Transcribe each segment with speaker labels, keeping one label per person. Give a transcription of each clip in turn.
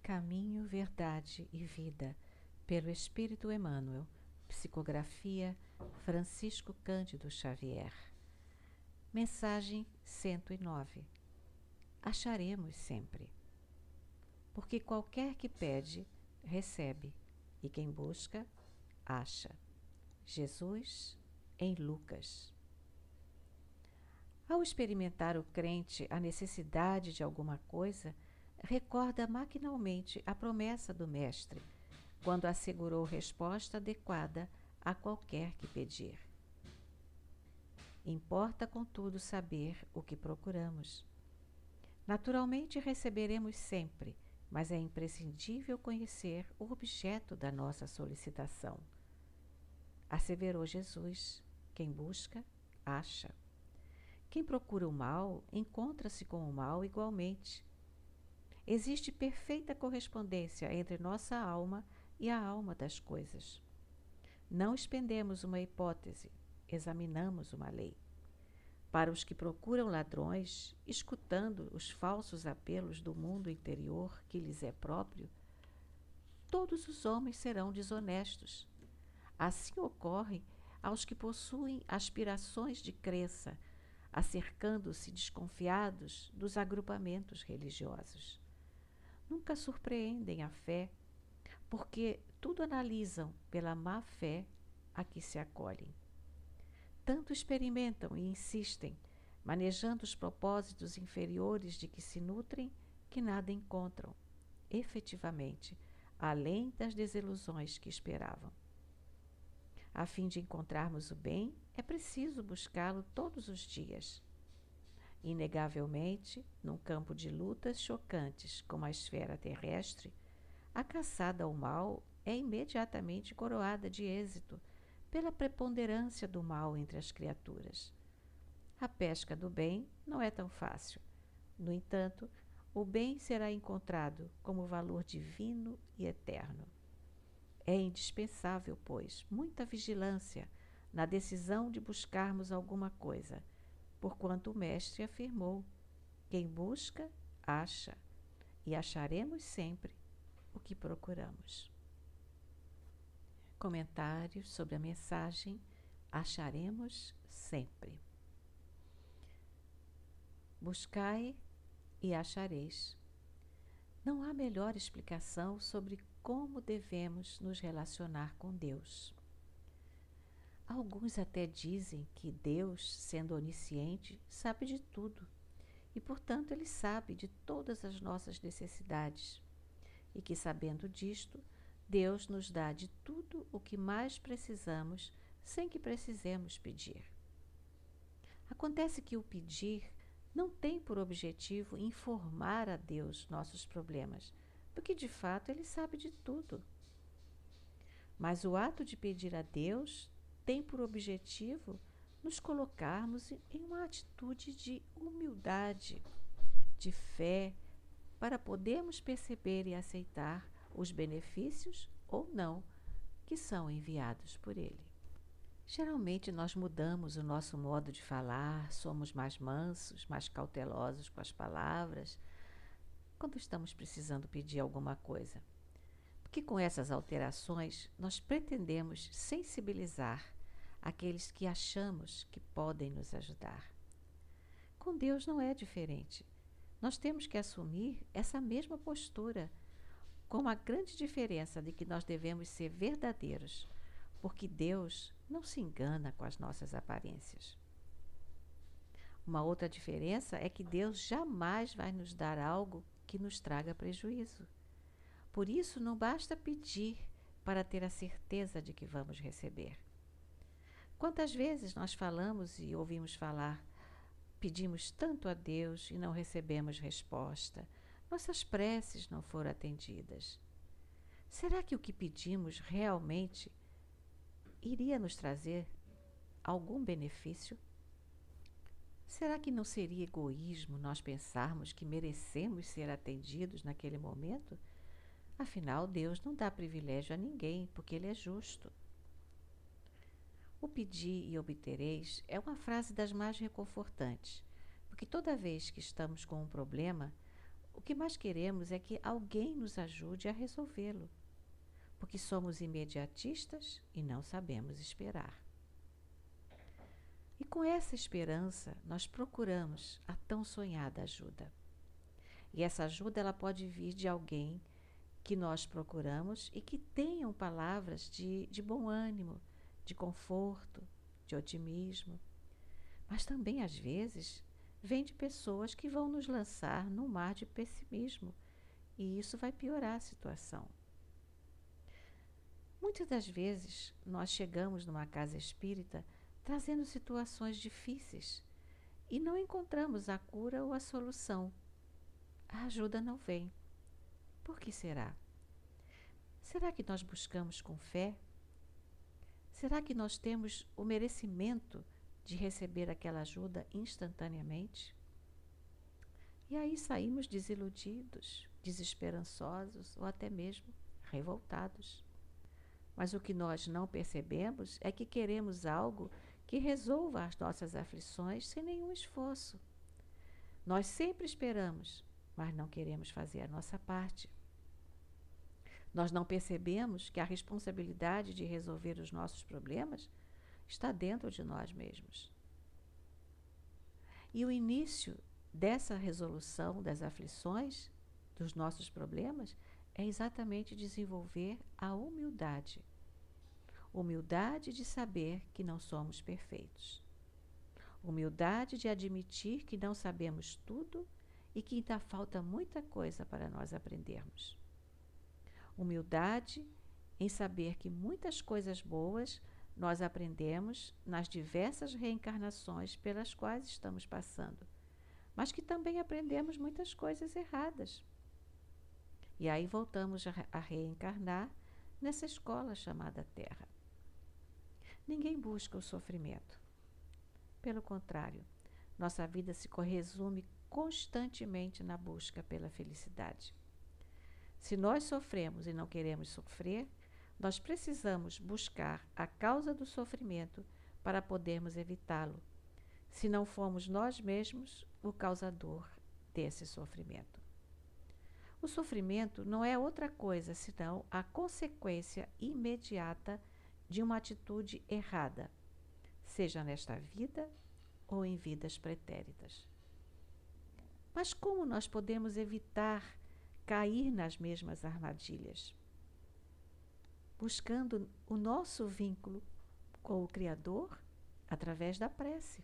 Speaker 1: Caminho, Verdade e Vida, pelo Espírito Emmanuel. Psicografia Francisco Cândido Xavier. Mensagem 109. Acharemos sempre. Porque qualquer que pede, recebe, e quem busca, acha. Jesus, em Lucas. Ao experimentar o crente a necessidade de alguma coisa, recorda maquinalmente a promessa do Mestre, quando assegurou resposta adequada a qualquer que pedir. Importa, contudo, saber o que procuramos. Naturalmente receberemos sempre, mas é imprescindível conhecer o objeto da nossa solicitação. Asseverou Jesus: quem busca, acha. Quem procura o mal, encontra-se com o mal igualmente. Existe perfeita correspondência entre nossa alma e a alma das coisas. Não expendemos uma hipótese, examinamos uma lei. Para os que procuram ladrões, escutando os falsos apelos do mundo interior que lhes é próprio, todos os homens serão desonestos. Assim ocorre aos que possuem aspirações de crença, acercando-se desconfiados dos agrupamentos religiosos. Nunca surpreendem a fé, porque tudo analisam pela má fé a que se acolhem. Tanto experimentam e insistem, manejando os propósitos inferiores de que se nutrem, que nada encontram, efetivamente, além das desilusões que esperavam. A fim de encontrarmos o bem, é preciso buscá-lo todos os dias. Inegavelmente, num campo de lutas chocantes como a esfera terrestre, a caçada ao mal é imediatamente coroada de êxito pela preponderância do mal entre as criaturas. A pesca do bem não é tão fácil. No entanto, o bem será encontrado como valor divino e eterno. É indispensável, pois, muita vigilância na decisão de buscarmos alguma coisa, porquanto o Mestre afirmou: quem busca, acha, e acharemos sempre o que procuramos. Comentários sobre a mensagem Acharemos sempre. Buscai e achareis. Não há melhor explicação sobre como devemos nos relacionar com Deus. Alguns até dizem que Deus, sendo onisciente, sabe de tudo e, portanto, Ele sabe de todas as nossas necessidades e que, sabendo disto, Deus nos dá de tudo o que mais precisamos sem que precisemos pedir. Acontece que o pedir não tem por objetivo informar a Deus nossos problemas, porque de fato Ele sabe de tudo. Mas o ato de pedir a Deus tem por objetivo nos colocarmos em uma atitude de humildade, de fé, para podermos perceber e aceitar os benefícios ou não que são enviados por Ele. Geralmente nós mudamos o nosso modo de falar, somos mais mansos, mais cautelosos com as palavras, quando estamos precisando pedir alguma coisa. Porque com essas alterações nós pretendemos sensibilizar aqueles que achamos que podem nos ajudar. Com Deus não é diferente. Nós temos que assumir essa mesma postura, com a grande diferença de que nós devemos ser verdadeiros, porque Deus não se engana com as nossas aparências. Uma outra diferença é que Deus jamais vai nos dar algo que nos traga prejuízo. Por isso, não basta pedir para ter a certeza de que vamos receber. Quantas vezes nós falamos e ouvimos falar, pedimos tanto a Deus e não recebemos resposta, nossas preces não foram atendidas. Será que o que pedimos realmente iria nos trazer algum benefício? Será que não seria egoísmo nós pensarmos que merecemos ser atendidos naquele momento? Afinal, Deus não dá privilégio a ninguém, porque Ele é justo. O pedir e obtereis é uma frase das mais reconfortantes, porque toda vez que estamos com um problema, O que mais queremos é que alguém nos ajude a resolvê-lo, porque somos imediatistas e não sabemos esperar. E com essa esperança, nós procuramos a tão sonhada ajuda. E essa ajuda ela pode vir de alguém que nós procuramos e que tenham palavras de bom ânimo, de conforto, de otimismo. Mas também, às vezes, vem de pessoas que vão nos lançar num mar de pessimismo, e isso vai piorar a situação. Muitas das vezes, nós chegamos numa casa espírita trazendo situações difíceis e não encontramos a cura ou a solução. A ajuda não vem. Por que será? Será que nós buscamos com fé? Será que nós temos o merecimento de receber aquela ajuda instantaneamente? E aí saímos desiludidos, desesperançosos ou até mesmo revoltados. Mas o que nós não percebemos é que queremos algo que resolva as nossas aflições sem nenhum esforço. Nós sempre esperamos, mas não queremos fazer a nossa parte. Nós não percebemos que a responsabilidade de resolver os nossos problemas está dentro de nós mesmos. E o início dessa resolução das aflições, dos nossos problemas, é exatamente desenvolver a humildade. Humildade de saber que não somos perfeitos. Humildade de admitir que não sabemos tudo e que ainda falta muita coisa para nós aprendermos. Humildade em saber que muitas coisas boas nós aprendemos nas diversas reencarnações pelas quais estamos passando, mas que também aprendemos muitas coisas erradas. E aí voltamos a reencarnar nessa escola chamada Terra. Ninguém busca o sofrimento. Pelo contrário, nossa vida se resume constantemente na busca pela felicidade. Se nós sofremos e não queremos sofrer, nós precisamos buscar a causa do sofrimento para podermos evitá-lo, se não formos nós mesmos o causador desse sofrimento. O sofrimento não é outra coisa senão a consequência imediata de uma atitude errada, seja nesta vida ou em vidas pretéritas. Mas como nós podemos evitar cair nas mesmas armadilhas? Buscando o nosso vínculo com o Criador através da prece.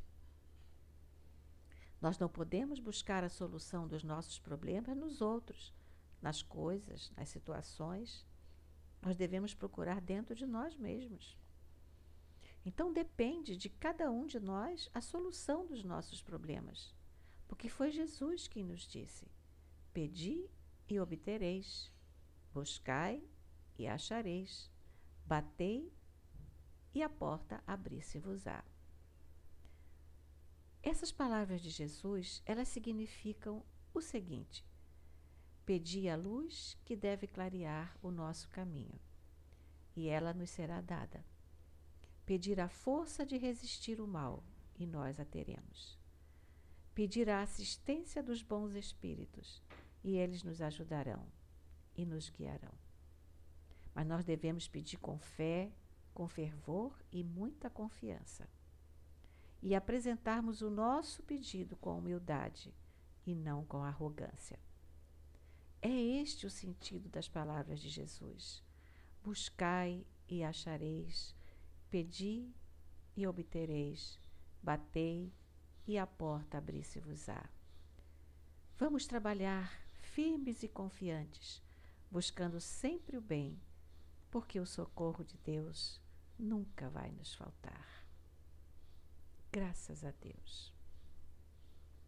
Speaker 1: Nós não podemos buscar a solução dos nossos problemas nos outros, nas coisas, nas situações. Nós devemos procurar dentro de nós mesmos. Então depende de cada um de nós a solução dos nossos problemas, porque foi Jesus quem nos disse: pedi e obtereis, buscai e achareis, batei e a porta abrir-se-vos-á. Essas palavras de Jesus, elas significam o seguinte: pedi a luz que deve clarear o nosso caminho, e ela nos será dada. Pedir a força de resistir o mal, e nós a teremos. Pedir a assistência dos bons espíritos, e eles nos ajudarão e nos guiarão. Mas nós devemos pedir com fé, com fervor e muita confiança. E apresentarmos o nosso pedido com humildade e não com arrogância. É este o sentido das palavras de Jesus. Buscai e achareis, pedi e obtereis, batei e a porta abrir-se-vos-á. Vamos trabalhar firmes e confiantes, buscando sempre o bem, porque o socorro de Deus nunca vai nos faltar. Graças a Deus.